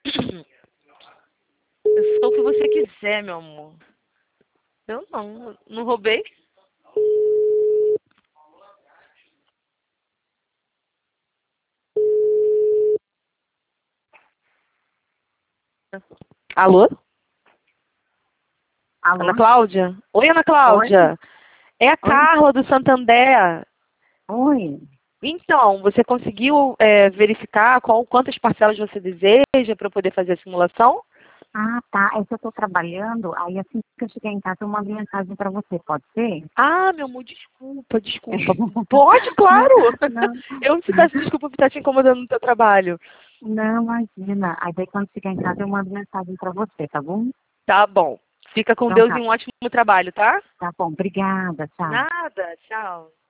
Eu sou o que você quiser, meu amor. Eu não roubei. Alô? Alô? Ana Cláudia? Oi, Ana Oi? Cláudia. É a Oi? Carla do Santander. Oi? Então, você conseguiu verificar quantas parcelas você deseja para eu poder fazer a simulação? Ah, tá. É que eu tô trabalhando, aí assim que eu chegar em casa eu mando mensagem pra você, pode ser? Ah, meu amor, desculpa. Pode, Não, claro. não. Eu te peço desculpa por estar te incomodando no teu trabalho. Não, imagina. Aí daí quando chegar em casa eu mando mensagem pra você, tá bom? Tá bom. Fica com Então Deus e tá. um ótimo trabalho, tá? Tá bom. Obrigada. Tchau. Nada, tchau.